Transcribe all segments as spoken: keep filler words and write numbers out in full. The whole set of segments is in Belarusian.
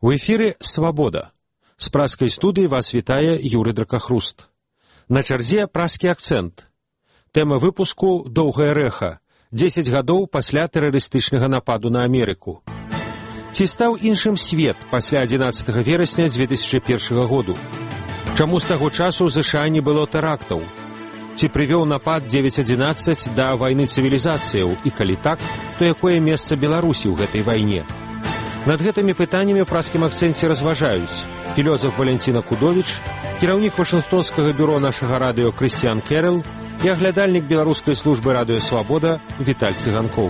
У эфіры «Свабода». З пражскай студыі вас вітае Юрый Дракахруст. На чарзе пражскі акцэнт. Тэма выпуску «Доўгае рэха». дзесяць гадоў пасля тэрарыстычнага нападу на Амерыку. Ці стаў іншым свет пасля адзінаццатага верасня дзве тысячы першага году? Чаму з таго часу ў ЗША не было тэрактаў? Ці прывёў напад дзевяць адзінаццаць да вайны цывілізацыяў? І калі так, то якое месца Беларусі ў гэтай вайне? Над гэтымі пытаннямі ў пражскім акцэнце разважаюць філёзаф Валянціна Кудовіч, кіраўнік вашынгтонскага бюро нашага радыё Крысціян Кэрэл і аглядальнік беларускай службы радыё «Свабода» Віталь Цыганкоў.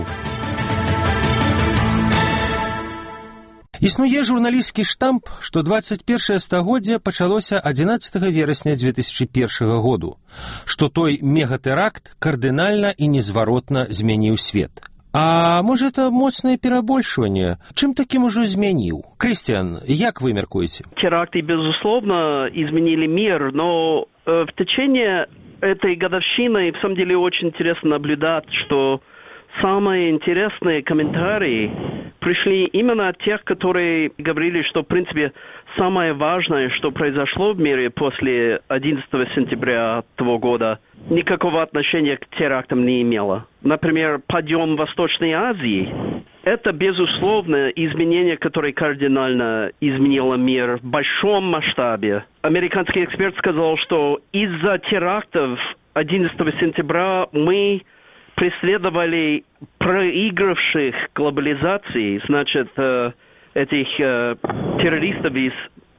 Існуе журналісцкі штамп, што дваццаць першае стагоддзе пачалося адзінаццатага верасня дзве тысячы першага году, што той мегатэракт кардынальна і незваротна змяніў свет. А можа, это моцнае перабольшванне? Чым таким ужо змяніў? Крыстиан, як вы мяркуеце? Теракты, безусловно, изменили мир, но э, в течение этой годовщины, в самом деле, очень интересно наблюдать, что самые интересные комментарии пришли именно от тех, которые говорили, что, в принципе, самое важное, что произошло в мире после одиннадцатого сентября того года, никакого отношения к терактам не имело. Например, подъем Восточной Азии – это, безусловно, изменение, которое кардинально изменило мир в большом масштабе. Американский эксперт сказал, что из-за терактов одиннадцатого сентября мы преследовали проигравших глобализации, значит, э, этих э, террористов из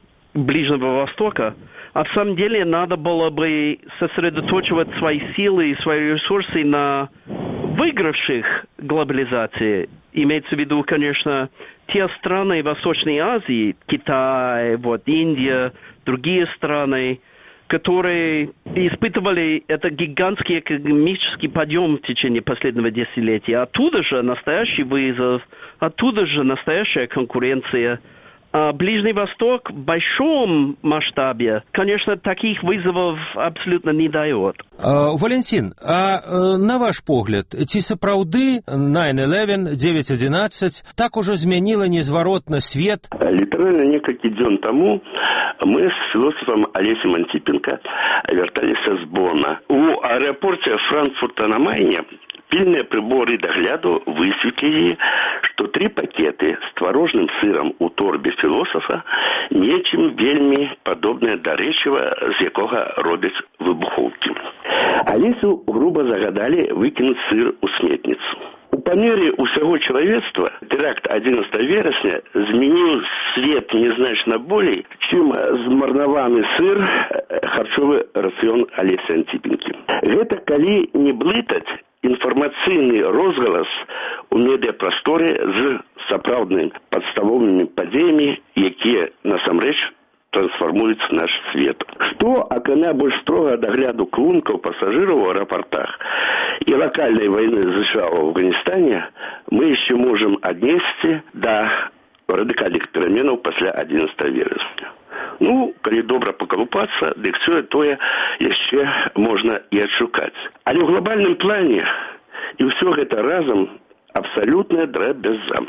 Ближнего Востока, а в самом деле надо было бы сосредоточивать свои силы и свои ресурсы на выигравших глобализации. Имеется в виду, конечно, те страны Восточной Азии, Китай, вот, Индия, другие страны, которые испытывали этот гигантский экономический подъем в течение последнего десятилетия. Оттуда же настоящий вызов, оттуда же настоящая конкуренция. А Ближний Восток в большом масштабе, конечно, таких вызовов абсолютно не дает. А, Валентин, а на ваш погляд, ці сапраўды nine eleven, девять одиннадцать так ужо змяніла незваротна свет? Літаральна некалькі дзён таму мы з філосафам Алесем Антипенко вярталіся з Бона. У аэропорце Франкфурта на Майне пільныя приборы дагляду высветлілі, што тры пакеты з творожным сырам у торбе філосафа нечым вельмі падобнае да рэчыва, з якога робяць выбухоўкі. Алесу груба загадалі выкінуць сыр у сметніцу. У памере ўсяго чалавецтва тэракт адзінаццатага верасня змяніў свет незначна болей, чым змарнаваны сыр харчовы рацыён Алеся Антипенкі. Гэта калі не блытаць інфармацыйны розгалас у медыяпрасторы з сапраўднымі падставовымі падзеямі, якія насамрэч трансфармуюць наш свет. Што, акрамя больш строга дагляду клункаў пасажыраў у аэропартах і лакальнай вайны ЗША ў Афганістане, мы яшчэ можам аднесці да радыкальных пераменаў пасля адзінаццатага верасня. Ну, калі добра пакалупацца, дык все тое яшчэ можна і адшукаць. Але ў глобальным плане і ўсё гэта разам абсалютная драбяза.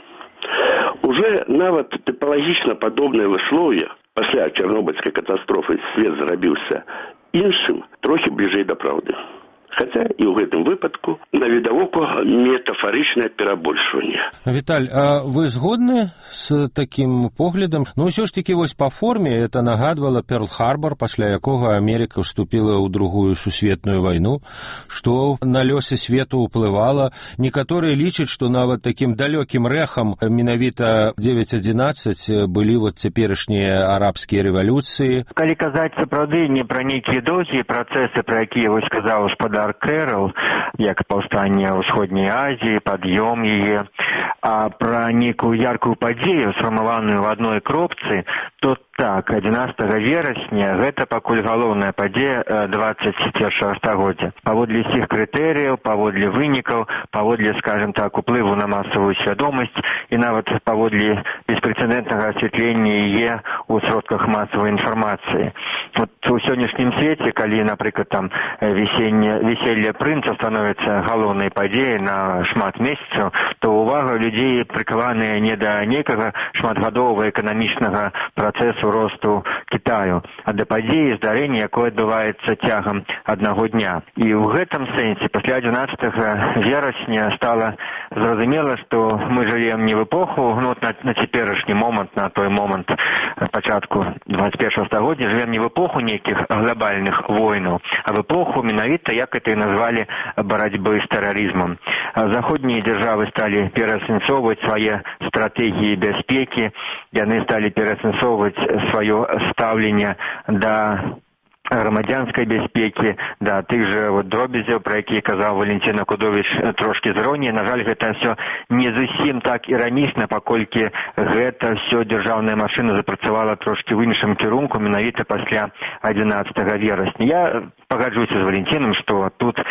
Уже нават тыпалагічна падобнае выслоўе пасля чарнобыльскай катастрофы свет зрабіўся іншым, трохі бліжэй да праўды. Хаця і ў гэтым выпадку навідавоку метафарычнае перабольшванне. Віталь, а вы згодны з такім поглядам? Ну, ўсё ж такі вось па форме это нагадвала Перл-Харбор, пасля якога Амерыка вступіла ў другую сусветную вайну, што на лёсы свету ўплывала. Некаторыя лічаць, што нават такім далёкім рэхам менавіта девять одиннадцать былі вот цяперашнія арабскія рэвалюцыі. Калі казаць сапраўды не пра нейкія доўгія працэсы, пра якія вось сказаў гаспадар Кэрэл, як паўстанне ў Усходняй Азіі, пад'ём яе, а пра нейкую яркую падзею, сфармаваную ў адной кропцы, то так, адзінаццатага верасня гэта пакуль галоўная падзея дваццаць першага стагоддзя. Паводле ўсіх крытэрыяў, паводле вынікаў, паводле, скажем так, уплыву на масавую свядомасць і нават паводле беспрэцэдэнтнага асвятлення яе ў сродках масавай інфармацыі. Вот у сённяшнім свеце, калі, напрыклад, там весенне, веселье прынца становіцца галоўнай падзеяй на шмат месяцаў, то ўвага людзей прыкаваныя не да нейкага шматгадовага эканамічнага працэсу росту Кітаю, а да падзеі здарэння, якое адбываецца цягам аднаго дня. І ў гэтым сэнсе пасля адзінаццатага верасня стала зразумела, што мы жывем не в эпоху, ну, на, на цяперашні момант, на той момант пачатку двадцать першага стагоддзя жывем не в эпоху нейкіх глобальных войнаў, а в эпоху менавіта, як это і назвалі, барацьбы з тэрарызмам. Заходнія дзяржавы сталі пераасэнсоўваць свае стратэгіі бяспекі, яны сталі пераасэнсоўваць сваё стаўленне да грамадзянскай бяспекі, да тых жа вот дробязяў, пра якія казаў Валентин Акудович трошкі з іроніяй. На жаль, гэта ўсё не зусім так іранічна, паколькі гэта ўсё дзяржаўная машына запрацавала трошкі ў іншым кірунку, менавіта пасля адзінаццатага верасня. Я пагаджуся з Валентином, што тут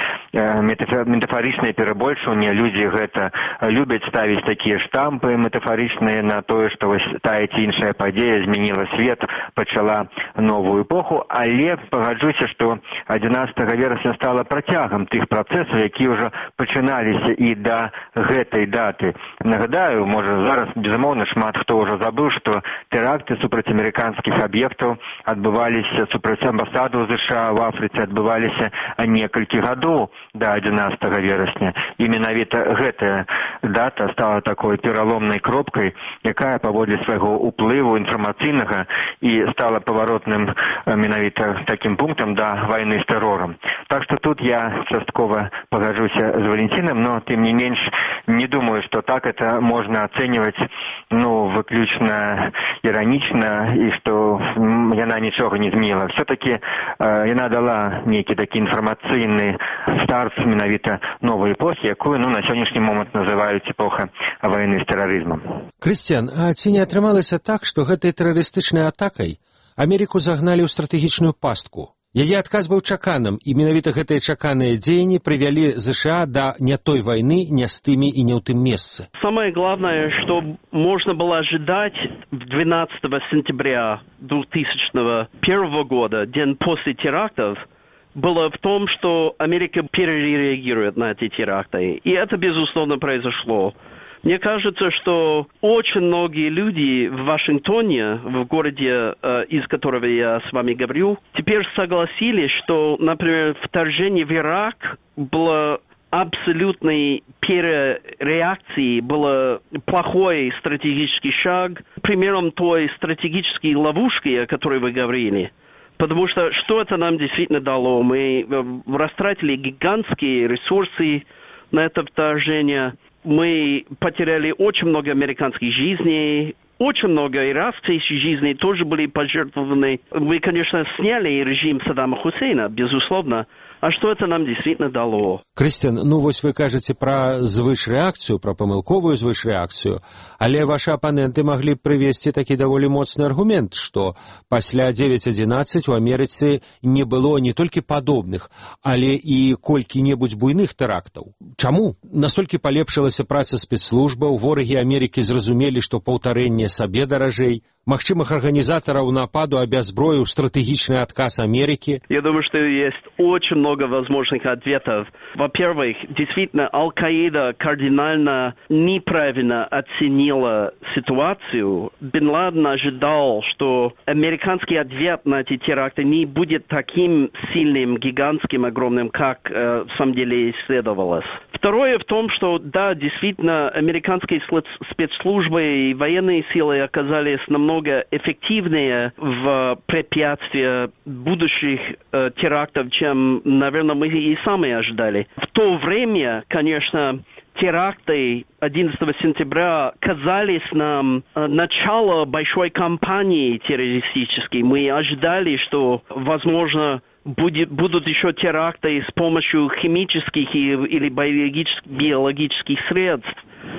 метафарычнае перабольшванне, людзі гэта любяць ставіць такія штампы метафарычныя на тое, што вось тая ці іншая падзея змяніла свет, пачала новую эпоху, але пагаджуся, што адзінаццатага верасня стала працягам тых працэсаў, якія ўжо пачыналіся і да гэтай даты. Нагадаю, можа зараз, безумоўна, шмат хто ўжо забыў, што тэракты супраць амерыканскіх аб'ектаў адбываліся супраць амбасадаў ЗША ў Афрыцы, адбываліся некалькі гадоў да адзінаццатага верасня. І менавіта гэтая дата стала такой пераломнай кропкай, якая паводле свайго ўплыву інфармацыйнага і стала паваротным менавіта таким пунктом да войны с террором. Так что тут я частково погоджуся с Валентином, но тем не меньше не думаю, что так это можно оценивать, ну, выключно иронично, и что яна ничего не зміла. Все-таки э, яна дала некий такі информационный старт менавіта новой эпохи, якую, ну, на сегодняшний момент называют эпоха войны с терроризмом. Крыстиан, а ці не атрымалася так, што гэтай тэрарыстычнай атакай Амерыку загналі ў стратэгічную пастку? Яе адказ быў чаканым, і менавіта гэтыя чаканыя дзеянні прывялі ЗША да не той войны, не с тымі и не ў тым месцы. Самое главное, что можно было ожидать двенадцатого сентября две тысячи первого года, день после терактов, было в том, что Америка перереагирует на эти теракты. И это, безусловно, произошло. Мне кажется, что очень многие люди в Вашингтоне, в городе, э, из которого я с вами говорю, теперь согласились, что, например, вторжение в Ирак было абсолютной перереакцией, было плохой стратегический шаг, примером той стратегической ловушки, о которой вы говорили. Потому что что это нам действительно дало? Мы растратили гигантские ресурсы на это вторжение. Мы потеряли очень много американских жизней, очень много иракских жизней тоже были пожертвованы. Мы, конечно, сняли режим Саддама Хусейна, безусловно. А что это нам действительно дало? Крыстиан, ну вось вы кажаце пра звышрэакцыю, пра памылковую звышрэакцыю, але ваши апаненты маглі прывесці такі даволі моцны аргумент, што пасля девять одиннадцать у Амерыцы не было не толькі падобных, але і колькі-небудзь буйных тэрактаў. Чаму? Настолькі палепшылася праца спецслужбаў, ворагі Амерыкі зразумелі, што паўтарэнне сабе даражэй, магчымых организаторов нападу обязброил стратегичный отказ Америки? Я думаю, что есть очень много возможных ответов. Во-первых, действительно, Аль-Каида кардинально неправильно оценила ситуацию. Бен Ладен ожидал, что американский ответ на эти теракты не будет таким сильным, гигантским, огромным, как э, в самом деле исследовалось. Второе в том, что, да, действительно, американские спецслужбы и военные силы оказались намного эффективнее в препятствии будущих э, терактов, чем, наверное, мы и сами ожидали. В то время, конечно, теракты одиннадцатого сентября казались нам э, начало большой кампании террористической. Мы ожидали, что, возможно, Будет, будут еще теракты с помощью химических или биологических, биологических средств.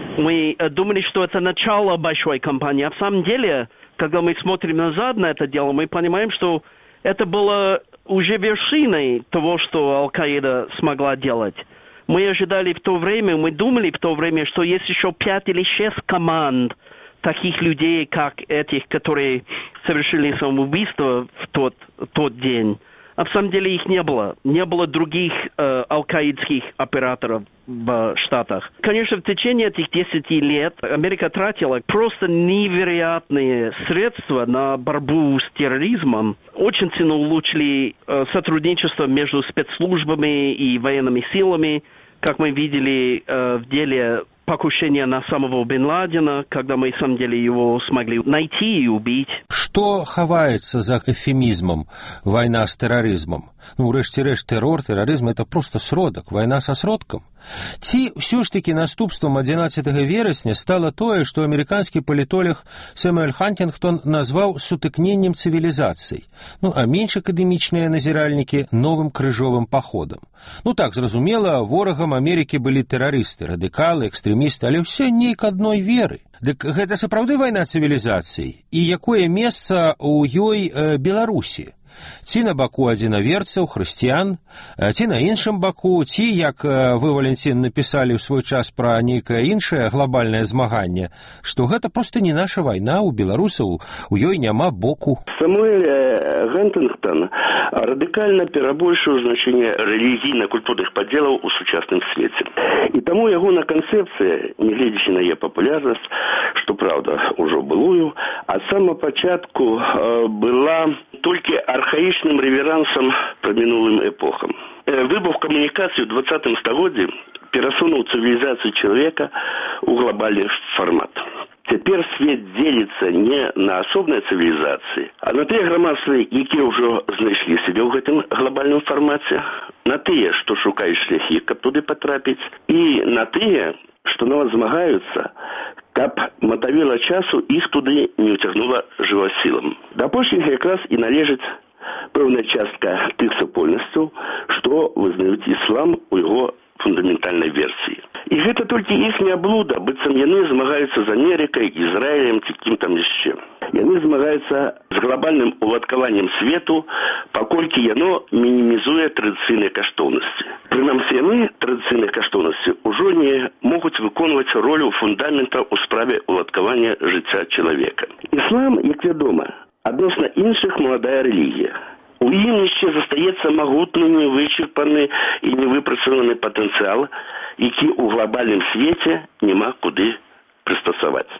Мы думали, что это начало большой кампании. А в самом деле, когда мы смотрим назад на это дело, мы понимаем, что это было уже вершиной того, что Аль-Каида смогла делать. Мы ожидали в то время, мы думали в то время, что есть еще пять или шесть команд таких людей, как этих, которые совершили самоубийство в тот, тот день. а в самом деле их не было. Не было других э, аль-каидских операторов в Штатах. Конечно, в течение этих десяти лет Америка тратила просто невероятные средства на борьбу с терроризмом. Очень сильно улучшили э, сотрудничество между спецслужбами и военными силами, как мы видели э, в деле покушения на самого Бен Ладена, когда мы, в самом деле, его смогли найти и убить. Что хаваецца за эфемизмом «война с терроризмом»? Ну, рэшце-рэшт, тэрор, тэрарызм – это просто сродак, вайна са сродкам. Ці ўсё ж такі наступствам адзінаццатага верасня стала тое, што амерыканскі палітолог Сэмюэль Хантингтон назваў сутыкненнем цывілізацый, ну, а менш акадэмічныя назіральнікі – новым крыжовым паходам. Ну так, зразумела, ворагам Амерыкі былі тэрарысты, радыкалы, экстрэмісты, але ўсё нейк адной веры. Дык гэта сапраўды вайна цывілізацый? І якое месца ў ёй э, Беларусі? Ці на баку адзінаверцаў, хрысціян, ці на іншым баку, ці, як вы, Валентин, напісалі ў свой час пра нейкае іншае глобальнае змаганне, што гэта проста не наша вайна, у беларусаў у ёй няма боку. Сэмюэль Хантингтон радыкальна перабольшыў значэнне рэлігійна-культурных падзелаў у сучасным свеце. І таму ягона канцэпцыя, нягледзячы на яе папулярнасць, што, праўда, ужо былую, ад самага пачатку э, была толькі архаічным рэверансам пра мінулым эпохам. Выбух камунікацыі ў двадцатым стагоддзі перасунуў цывілізацыю чалавека ў глобальны фармат. Цяпер свет дзеліцца не на асобныя цывілізацыі, а на тыя грамадствы, якія ўжо знайшлі сябе ў гэтым глобальным фармаце, на тыя, што шукаюць шляхі, каб туды патрапіць, і на тыя, што нават змагаюцца, каб матавіла часу іх туды не ўцягнула жывасілам. Да апошніх якраз і належыць пэўная частка тых супольнасцяў, што вызнаюць іслам у яго фундаментальнай версіі. І гэта толькі іхняя блуда, быццам яны змагаюцца з Амерыкай, Ізраілем ці кім там яшчэ. Яны змагаюцца з глобальным уладкаваннем свету, паколькі яно мінімізуе традыцыйныя каштоўнасці. Прынамсі яны, традыцыйныя каштоўнасці, ужо не могуць выконваць ролю фундамента ў справе уладкавання жыцця чалавека. Іслам, як вядома, адносна іншых маладая рэлігія. У ім яшчэ застаецца магутны, невычерпаны і невыпрацаваны патэнцыял, які ў глобальным свеце няма куды прыстасаваць.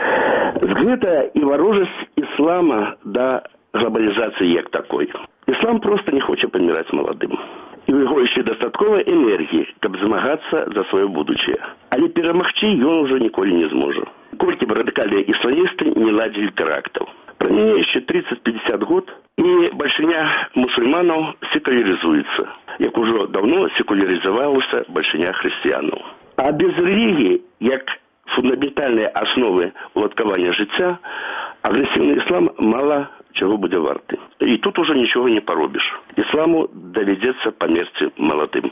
З гэта і варожасць іслама да глобалізацыі як такой. Іслам проста не хоча паміраць маладым. І ў яго яшчэ дастаткова энергіі, каб змагацца за сваё будучае. Але перамагчы ён ужо ніколі не зможа. Колькі б радыкальныя ісламісты не ладзілі тэрактаў. Пройдет еще тридцать-пятьдесят год, и большиня мусульманов секуляризуется, як уже давно секуляризовалась большиня христианов. А без религии, як фундаментальные основы уладкавання життя, агрессивный ислам мало чего будет варты. И тут уже ничего не поробишь. Исламу доведется померти молодым.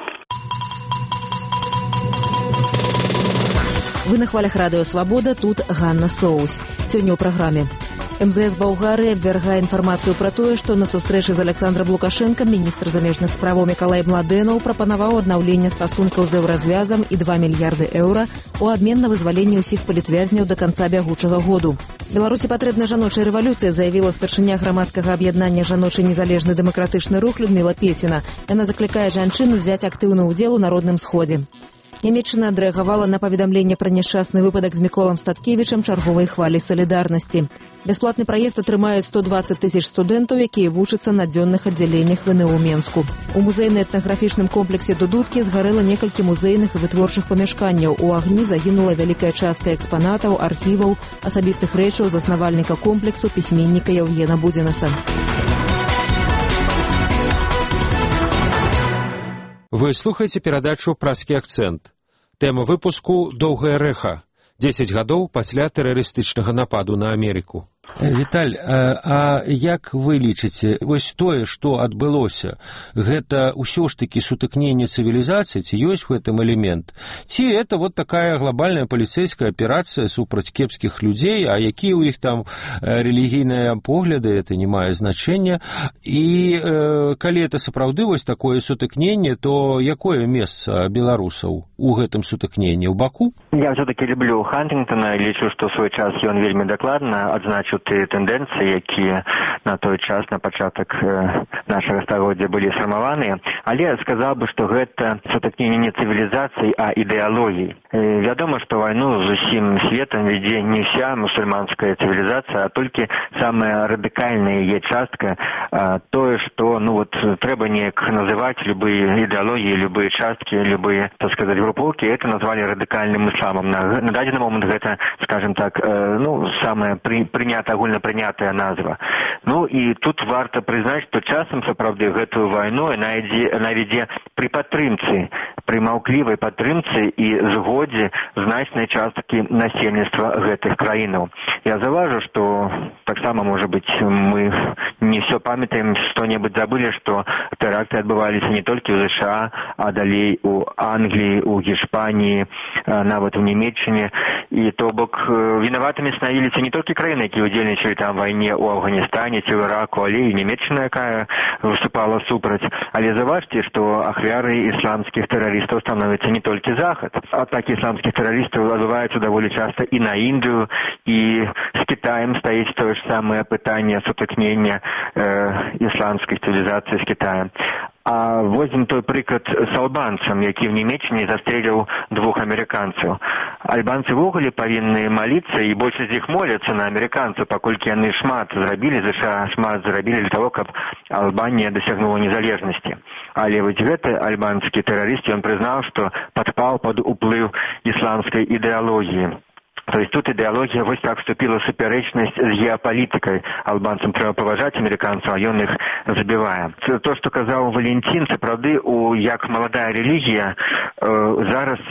Вы на хвалях радыё «Свабода», тут Ганна Соус. Сёння ў праграме. эм зэ эс Балгарыі абвяргае інфармацыю пра тое, што на сустрэчы з Александром Лукашэнкам міністр замежных справаў Мікалай Младэнаў прапанаваў аднаўленне стасункаў з еўразвязам і два мільярды еўра у абмен на вызваленне ўсіх палітвязняў да канца бягучага году. Беларусі патрэбна жаночая рэвалюцыя, заявіла старшыня грамадскага аб'яднання «Жаночы незалежны дэмакратычны рух» Людміла Пеціна. Яна заклікае жанчын узяць актыўны ўдзел у народным сходзе. Нямецчына адрэагавала на паведамленне пра няшчасны выпадак з Міколам Статкевічам чарговай хвалі салідарнасці. Бясплатны праезд атрымаюць сто дваццаць тысяч студэнтаў, якія вучацца на дзённых аддзяленнях вэ эн у Менску. У музейна-этнаграфічным комплексе «Дудуткі» згарэла некалькі музейных і вытворчых памяшканняў. У агні загінула вялікая частка экспанатаў, архіваў, асабістых рэчаў заснавальніка комплексу, пісьменніка Яўгена Будзінаса. Вы слухаеце перадачу «Праскі акцэнт». Тэма выпуску «Доўгае рэха». дзесяць гадоў пасля тэрарыстычнага нападу на Амерыку. Віталь, а, а як вы лічыце, вось тое, што адбылося, гэта ўсё ж такі сутыкненне цывілізацыі, ці ёсць у гэтым элемент? Ці это вот такая глобальная паліцэйская аперацыя супраць кепскіх людзей, а якія ў іх там рэлігійныя погляды, это не мае значэння. І э, калі это сапраўды вось такое сутыкненне, то якое месца беларусаў у гэтым сутыкненні? У Баку? Я все-таки люблю Хантингтона і лічу, што ў свой час ён вельмі дакладна адзначыў тыя тэндэнцыі, якія на той час, на пачатак нашага стагоддзя былі сфармаваныя, але сказаў бы, што гэта сутыкненне не цывілізацыі, а ідэалогіі. Вядома, што вайну з усім светам вядзе не вся мусульманская цывілізацыя, а толькі самая радыкальная яе частка, тое, што ну вот трэба неяк называць любыя ідэалогіі, любыя часткі, любыя, так сказаць, групоўкі, это назвалі радыкальным ісламам. На, на дадзены момант гэта, скажем так, ну, самая пры, прынятая, агульнапрынятая назва. Ну і тут варта прызнаць, што часам сапраўды гэтую вайну яна ідзе, яна вядзе пры падтрымцы, пры маўклівай падтрымцы і згодзе значнай часткі насельніцтва гэтых краінаў. Я заўважу, што таксама, можа быць, мы не все памятаем, што-небудзь забылі, што тэракты адбываліся не толькі ў ЗША, а далей у Англіі, у Гішпаніі, нават у Нямецчыне. І то бок вінаватымі станавіліся не толькі краіны, якія ўдзельнічалі там вайне ў Афганістане ці ў Іраку, але і Нямецчына, якая выступала супраць. Але заўважце, што ахвяры ісламскіх тэрарыстаў становіцца не толькі Захад. Атакі ісламскіх тэрарыстаў адбываюцца даволі часта і на Індыю, і з Кітаем стаіць тое ж самае пытанне сутыкнення э, ісламскай цывілізацыі з Кітаем. А возьмем той прыклад з албанцам, які в Нямецчыне застреліў двух амерыканцаў. Альбанцы ввогуле павінны маліцца, і большасць з іх моляцца на амерыканцаў, паколькі яны шмат зрабілі, ЗША шмат зрабілі для того, каб Албанія дасягнула незалежнасці. Але вось гэты альбанскі тэрарыст, ён прызнаў, што падпаў пад уплыў ісламскай ідэалогіі. То есть тут ідэалогія вось так вступила в супярэчнасць з геапалітыкай. Албанцам трэба паважаць амерыканцаў, а ён іх забівае. То, што казаў Валентин, сапраўды, у як маладая рэлігія, э, зараз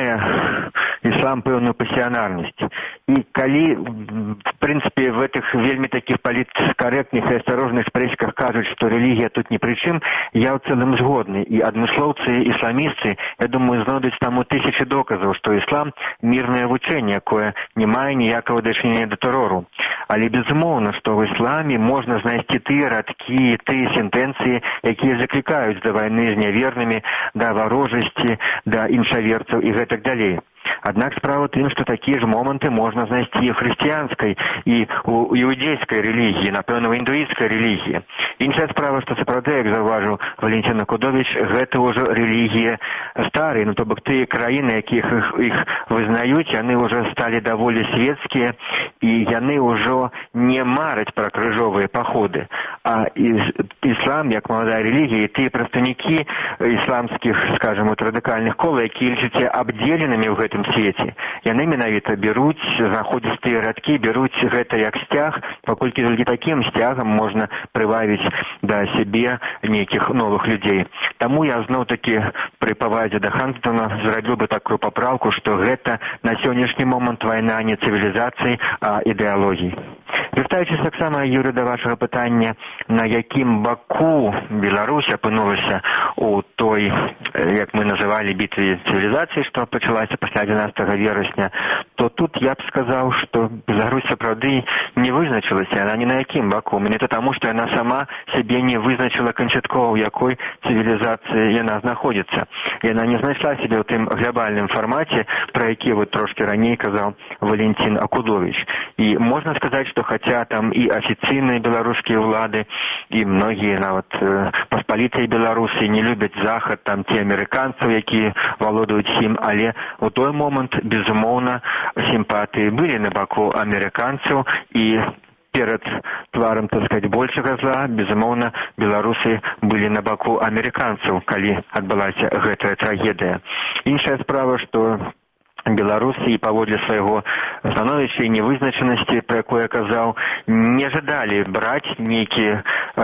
мае іслам пэўную пасіянарнасць. І калі, в прынцыпе, в этих вельмі таких паліткарэктных і асцярожных спрэчках кажуць, што рэлігія тут ні пры чым, я ў цэлым згодны. І адмыслоўцы, ісламісты, я думаю, знойдуць таму тысячы доказаў, што іслам мірнае вучэнне, якое не мае ніякага дачынення да тэрору. Але безумоўна, што ў ісламе можна знайсці тыя радкі, тыя сентэнцыі, якія заклікаюць да вайны з нявернымі, да варожасці, да іншаверцаў і гэтак далей. Аднак справа тым, што такія ж моманты можна знайсці і ў хрысціянскай, і ў іудзейскай рэлігіі, напэўна, ў індуісцкай рэлігіі. Іншая справа, што сапраўды, як заўважыў Валентин Акудович, гэта ўжо рэлігія старыя, ну то бок тыя краіны, якіх іх, іх вызнаюць, яны ўжо сталі даволі свецкія, і яны ўжо не мараць пра крыжовыя паходы. А іслам, як маладая рэлігія, тыя прадстаўнікі ісламскіх, скажем, от радыкальных кола, якія лічацца абдзеленымі ў гэтым свеце. Яны менавіта беруць, знаходзяць тыя радкі, беруць гэта як сцяг, паколькі толькі такім сцягам можна прывабіць да сябе нейкіх новых людзей. Таму я зноў-такі пры павазе да Хантона зрабіў бы такую папраўку, што гэта на сённяшні момант вайна не цывілізацыі, а ідэалогіі. Вяртаючись таксама, Юрый, да вашага пытання, на якім баку Беларусь апынулася у той, як мы называлі, бітве цывілізацыі, што пачалася пасля адзінаццатага верасня, то тут я б сказаў, што Беларусь сапраўды не вызначылася, яна ні на якім баку. Менавіта таму, што яна сама сябе не вызначыла канчаткова, у якой цывілізацыі яна знаходзіцца. Яна не знайшла сябе ў тым глобальным фармаце, пра які вот трошки раней казаў Валентин Акудович. І можна сказаць, што хаця там і афіцыйныя беларускія ўлады, і многія нават э, паспалітыя беларусы не любяць Захад, там ці амерыканцаў, якія валодаюць ім, але у той момант, безумоўна, сімпатыі былі на баку амерыканцаў, і перад тварам, так сказать, большага зла, безумоўна, беларусы былі на баку амерыканцаў, калі адбылася гэтая трагедыя. Іншая справа, што беларусы і паводле свайго становішча і невызначанасці, пра якое я казаў, не жадалі браць нейкі э,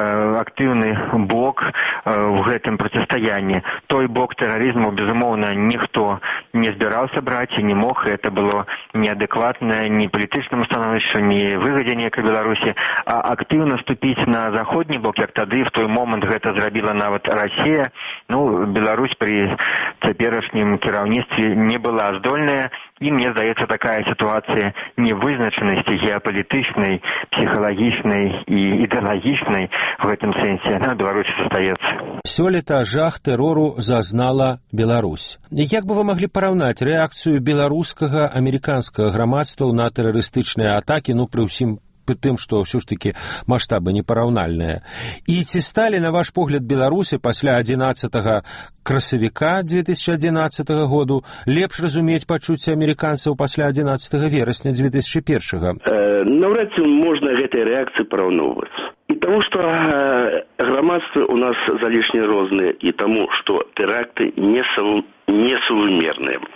актыўны бок э, в гэтым процістаянні. Той бок тэрарызму, безумоўна, ніхто не збіраўся браць і не мог. Это было неадэкватна ні палітычнаму становішчу, ні выгадзе некай Беларусі. А актыўна ступіць на заходні бок, як тады, в той момант гэта зрабіла нават Расія, ну, Беларусь пры цяперашнім кіраўніцтве не была здольна. І мне здаецца, такая сітуацыя невызначанасці геапалітычнай, псіхалагічнай і ідэалагічнай в гэтым сэнсе на Беларусі застаецца. Сёлета жах тэрору зазнала Беларусь. Як бы вы маглі параўнаць рэакцыю беларускага, амерыканскага грамадства на тэрарыстычныя атакі, ну, пры ўсім пры тым, што ўсё ж такі маштабы непараўнальныя. І ці сталі, на ваш погляд, беларусы пасля адзінаццатага красавіка две тысячи адзінаццатага году лепш разумець пачуцці амерыканцаў пасля адзінаццатага верасня две тысячи першага? Э, наўрад ці можна гэтай рэакцыі параўноўваць. І таму, што э, грамадствы у нас залішне розныя, і таму, што тэракты несувымерныя.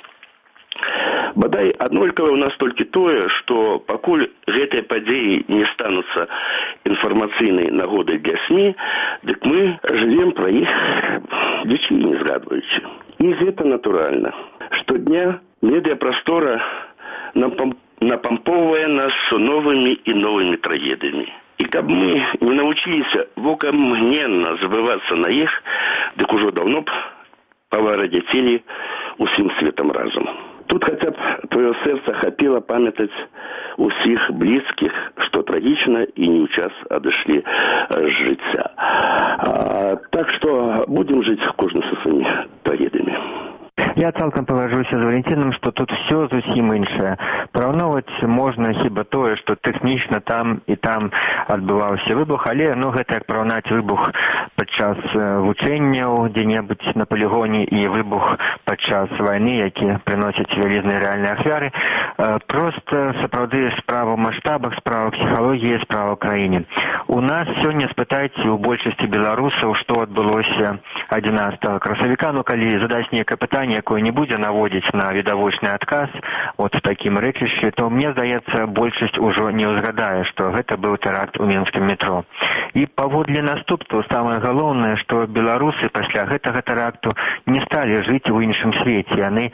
Бадай аднолькава ў нас толькі тое, што пакуль гэтыя падзеі не стануцца інфармацыйнай нагодай для СМІ, дык мы жывем пра іх нічым не згадваючы. І гэта натуральна. Штодня медыяпрастора напампоўвае нас новымі і новымі трагедыямі. І каб мы не навучыліся вокамгненна забывацца на іх, дык ужо даўно б паварадзяцелі усім светам разам. Тут хаця б твоё сэрца хапіла памятаць усіх блізкіх, што трагічна і не ў час адышлі з жыцця. А, так што будзем жыць кожны са сваімі трагедыямі. Я цалкам пагаджуся з Валентинам, што тут все зусім іншае. Параўноўваць можна хіба тое, што тэхнічна там і там адбываўся выбух, але ну, гэта як параўнаць выбух падчас вучэнняў дзе-небудзь на палігоне і выбух падчас вайны, які прыносяць вялізныя рэальныя ахвяры. Проста сапраўды справа ў маштабах, справа ў псіхалогіі, справа ў краіне. У нас сёння спытайце у большасці беларусаў, што адбылося адзінаццатага красавіка, ну калі задаць нейкае пытанне, якое не будзе наводзіць на відавочны адказ от в такім рэчышчы, то мне здаецца, большасць ужо не ўзгадае, што гэта быў тэракт у мінскім метро. І паводле наступстваў самае галоўнае, што беларусы пасля гэтага тэракту не сталі жыць у іншым свеце, яны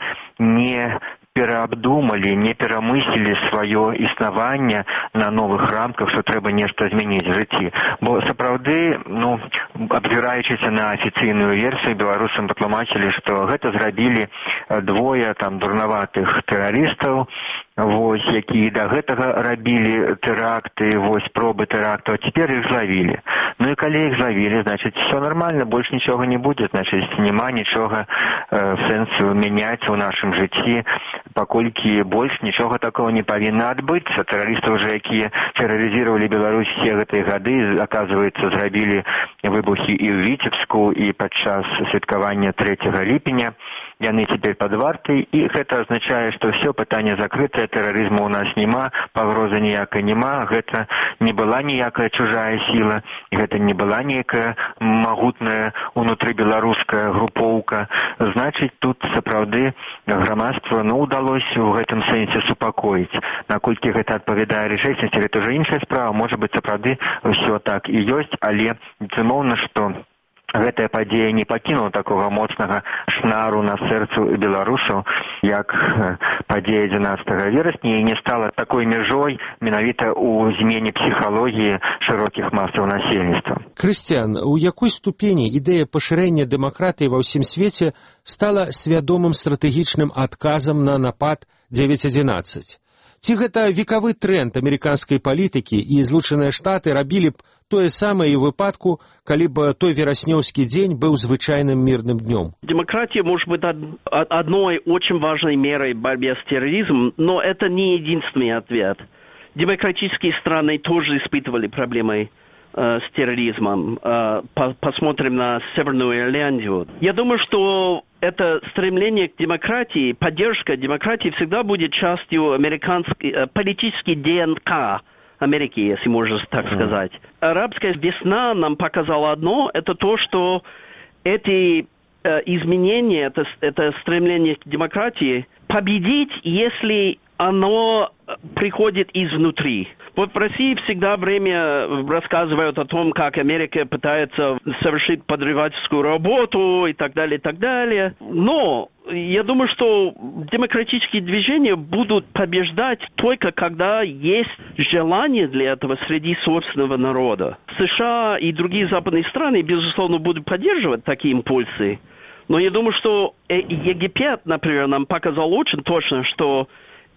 не пераабдумалі, не перамыслілі сваё існаванне на новых рамках, што трэба нешта змяніць в жыцці. Бо сапраўды, ну, абзіраючыся на афіцыйную версію, беларусам патлумачылі, што гэта зрабілі двое там дурнаватых тэрарыстаў, вось, якія да гэтага рабілі тэракты, вось, пробы тэрактаў, а цяпер іх злавілі. Ну і калі іх злавілі, значыць, все нормально, больш нічога не будзе, значыць, няма нічога э, сэнсу мяняць у нашым жыцці, паколькі больш нічога такого не павінна адбыцца. Тэрарысты ўжо, якія тэрарызіравалі Беларусь все гэтыя гады, аказваецца, зрабілі выбухі і ў Віцебску, і падчас святкавання трэцяга ліпеня. Яны цяпер пад вартай, і гэта азначае, што ўсё пытанне закрытае, тэрарызму у нас няма, пагрозы ніякай няма, гэта не была ніякая чужая сіла, гэта не была нейкая магутная унутрыбеларуская групоўка. Значыць, тут сапраўды грамадства, ну, удалося ў гэтым сэнсе супакоіць. Наколькі гэта адпавядае рэчаіснасці, гэта ўжо іншая справа, можа быць, сапраўды ўсё так і ёсць, але безумоўна, што гэтая падзея не пакінула такога моцнага шнару на сэрцу беларусаў, як падзея адзінаццатага верасня, і не стала такой мяжой менавіта ў змене псіхалогіі шырокіх масаў насельніцтва. Крысціян, у якой ступені ідэя пашырэння дэмакратыі ва ўсім свеце стала свядомым стратэгічным адказам на напад дзевяць адзінаццаць? Ці гэта векавы тренд амерыканскай палітыкі, і Злучаныя Штаты рабілі б тое самае і ў выпадку, калі б той вераснёўскі дзень быў звычайным мирным днем? Демократия может быть одной очень важной мерой в борьбе с терроризмом, но это не единственный ответ. Демократические страны тоже испытывали проблемы э, с терроризмом. Э, по посмотрим на Северную Ирландию. Я думаю, что это стремление к демократии, поддержка демократии всегда будет частью американской э, политической ДНК Америки, если можно так сказать. Арабская весна нам показала одно, это то, что эти э, изменения, это, это стремление к демократии победить, если оно приходит изнутри. Вот в России всегда время рассказывают о том, как Америка пытается совершить подрывательскую работу и так далее, и так далее. Но я думаю, что демократические движения будут побеждать только когда есть желание для этого среди собственного народа. США и другие западные страны, безусловно, будут поддерживать такие импульсы. Но я думаю, что Египет, например, нам показал очень точно, что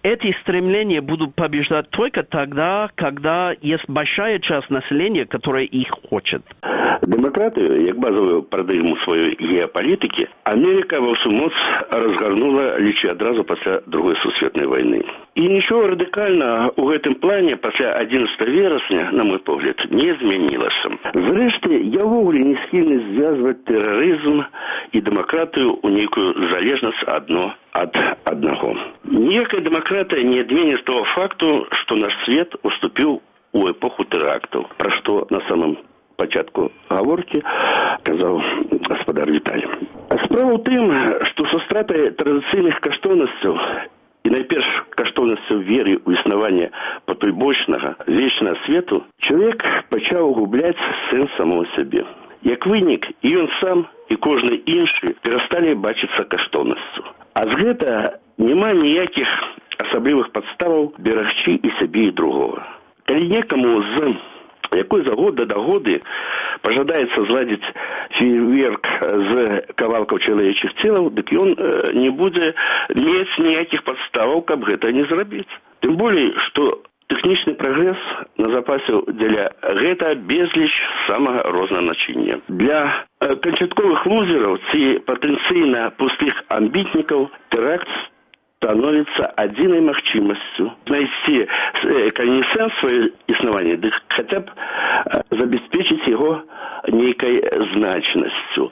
эти стремления будут побеждать только тогда, когда есть большая часть населения, которая их хочет. Демократы, як базовую парадигму своей геополитики, Америка во всю моц разгорнула лишь одразу после Другой Сусветной войны. И ничего радикально в этом плане после одиннадцатого вересня, на мой погляд, не изменилось. Зрештою, я вовле не схильный связывать терроризм и демократию у некую залежность одно от одного. Никакая демократия не отменит того факту, что наш свет уступил у эпоху терактов, про что на самом початку гаворки казав гаспадар Віталій. Справа ў тым, што са стратай традыцыйных каштоўнасцяў і найперш каштоўнасцяў веры ў існаванне патойбочнага вечнага свету, чалавек пачаў губляць сэнс самого сябе. Як вынік, і ён сам, і кожны іншы перасталі бачыцца каштоўнасцю. А з гэта няма ніякіх асаблівых падставаў берагчы і сябе і другога. Калі некаму з якой за год да годы пожадаецца зладзіць фейерверк з кавалкаў чалавечых целаў, дык ён э, не будзе мець ніякіх падставаў, каб гэта не зрабіць. Тым болей, што тэхнічны прагрэс назапасіў дзеля гэта безліч самага рознага начыння. Для э, канчатковых лузераў ці патэнцыйна пустых амбітнікаў тэракт становится адзінай магчымасцю знайсці, калі не сэнс сваё існаванне, дык хаця б забяспечыць яго нейкай значнасцю.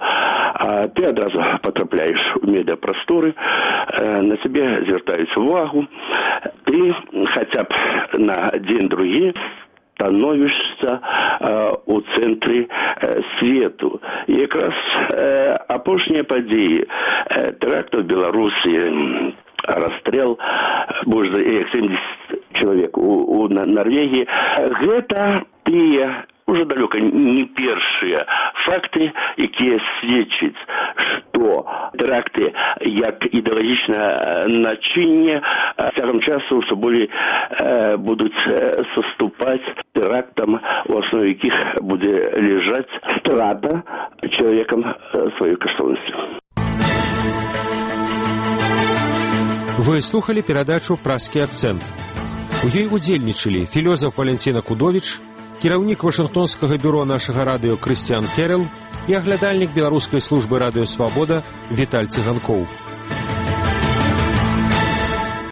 А ты адразу потрапляеш у медыапрасторы, на цябе звяртаюць увагу, ты хаця б на дзень-другі становішся э, у цэнтры э, свету. І якраз э, апошнія падзеі э, тэрактаў Беларусі, расстрел больше за семьдесят человек у, у Норвегии. Это тыя уже далеко не першыя факты, якія сведчаць, што тэракты як ідэалагічнае начынне з цягам часу ўсё болей э, будуць саступаць тэрактам, у аснове якіх будзе лежаць страта чалавекам сваёй каштоўнасці. Вы слухали перадачу «Празкі акцэнт». У ёй удзельнічалі філёзаф Валянціна Кудовіч, кіраўнік Вашынгтонскага бюро нашага радыё Крысціян Керэл і аглядальнік беларускай службы радыё «Свабода» Віталь Цыганкоў.